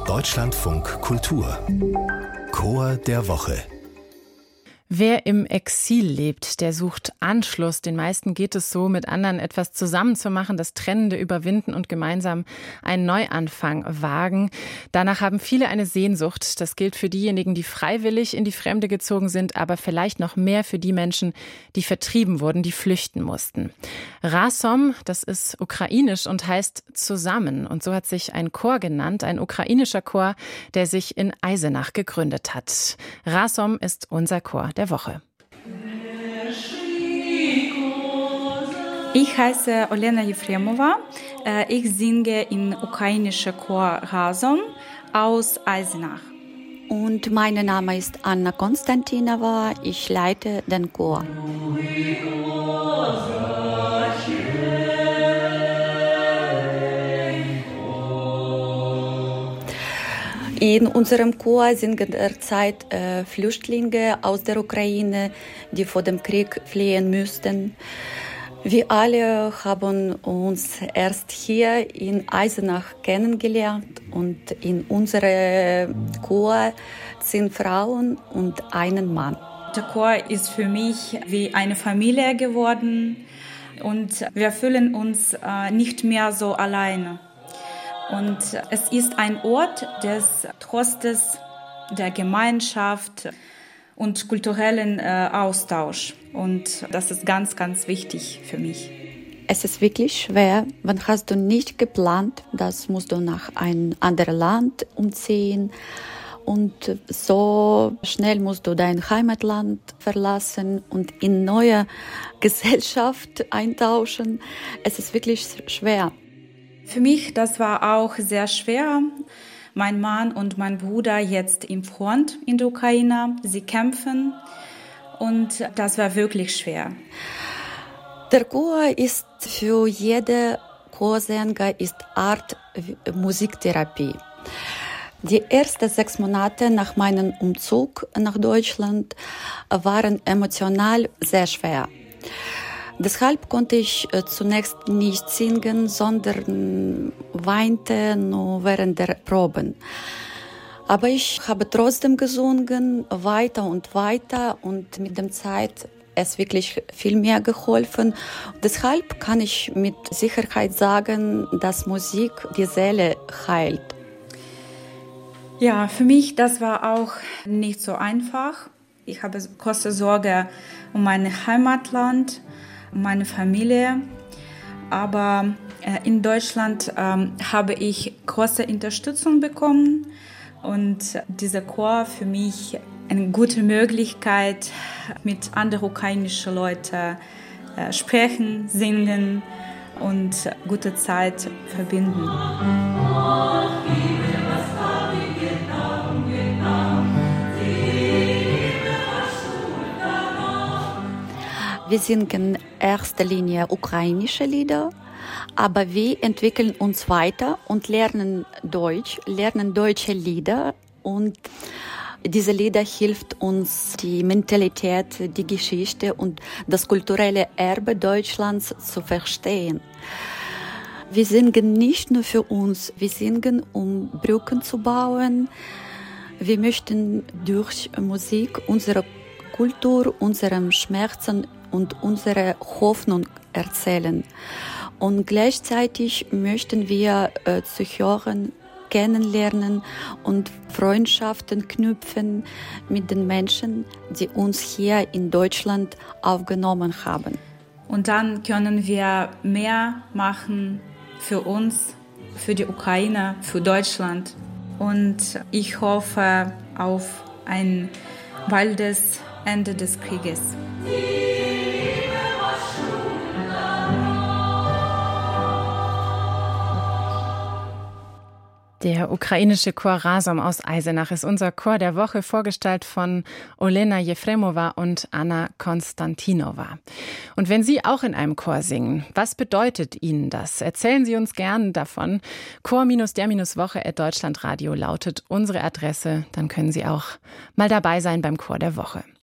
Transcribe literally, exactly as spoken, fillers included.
Deutschlandfunk Kultur Chor der Woche. Wer im Exil lebt, der sucht Anschluss. Den meisten geht es so, mit anderen etwas zusammenzumachen, das Trennende überwinden und gemeinsam einen Neuanfang wagen. Danach haben viele eine Sehnsucht. Das gilt für diejenigen, die freiwillig in die Fremde gezogen sind, aber vielleicht noch mehr für die Menschen, die vertrieben wurden, die flüchten mussten. Razom, das ist ukrainisch und heißt zusammen. Und so hat sich ein Chor genannt, ein ukrainischer Chor, der sich in Eisenach gegründet hat. Razom ist unser Chor der Woche. Ich heiße Olena Jefremova. Ich singe im ukrainischen Chor Razom aus Eisenach. Und mein Name ist Anna Konstantinova. Ich leite den Chor. In unserem Chor singen derzeit äh, Flüchtlinge aus der Ukraine, die vor dem Krieg fliehen müssten. Wir alle haben uns erst hier in Eisenach kennengelernt und in unserem Chor sind Frauen und einen Mann. Der Chor ist für mich wie eine Familie geworden und wir fühlen uns äh, nicht mehr so alleine. Und es ist ein Ort des Trostes, der Gemeinschaft und kulturellen äh, Austausch. Und das ist ganz, ganz wichtig für mich. Es ist wirklich schwer, wenn hast du nicht geplant, das musst du nach ein anderes Land umziehen. Und so schnell musst du dein Heimatland verlassen und in neue Gesellschaft eintauschen. Es ist wirklich schwer. Für mich, das war auch sehr schwer. Mein Mann und mein Bruder jetzt im Front in der Ukraine, sie kämpfen und das war wirklich schwer. Der Chor ist für jede Chorsänger ist Art Musiktherapie. Die ersten sechs Monate nach meinem Umzug nach Deutschland waren emotional sehr schwer. Deshalb konnte ich zunächst nicht singen, sondern weinte nur während der Proben. Aber ich habe trotzdem gesungen, weiter und weiter und mit der Zeit es wirklich viel mehr geholfen. Deshalb kann ich mit Sicherheit sagen, dass Musik die Seele heilt. Ja, für mich das war auch nicht so einfach. Ich habe große Sorge um mein Heimatland, um meine Familie. Aber äh, in Deutschland ähm, habe ich große Unterstützung bekommen und dieser Chor für mich eine gute Möglichkeit, mit anderen ukrainischen Leuten äh, sprechen, singen und gute Zeit verbinden. Wir singen in erster Linie ukrainische Lieder, aber wir entwickeln uns weiter und lernen Deutsch, lernen deutsche Lieder und diese Lieder hilft uns, die Mentalität, die Geschichte und das kulturelle Erbe Deutschlands zu verstehen. Wir singen nicht nur für uns, wir singen, um Brücken zu bauen. Wir möchten durch Musik unsere Kultur, unseren Schmerzen und unsere Hoffnung erzählen. Und gleichzeitig möchten wir äh, zu hören, kennenlernen und Freundschaften knüpfen mit den Menschen, die uns hier in Deutschland aufgenommen haben. Und dann können wir mehr machen für uns, für die Ukraine, für Deutschland. Und ich hoffe auf ein baldes Ende des Krieges. Der ukrainische Chor Razom aus Eisenach ist unser Chor der Woche, vorgestellt von Olena Jefremova und Anna Konstantinova. Und wenn Sie auch in einem Chor singen, was bedeutet Ihnen das? Erzählen Sie uns gern davon. chor-der-woche at deutschlandradio lautet unsere Adresse. Dann können Sie auch mal dabei sein beim Chor der Woche.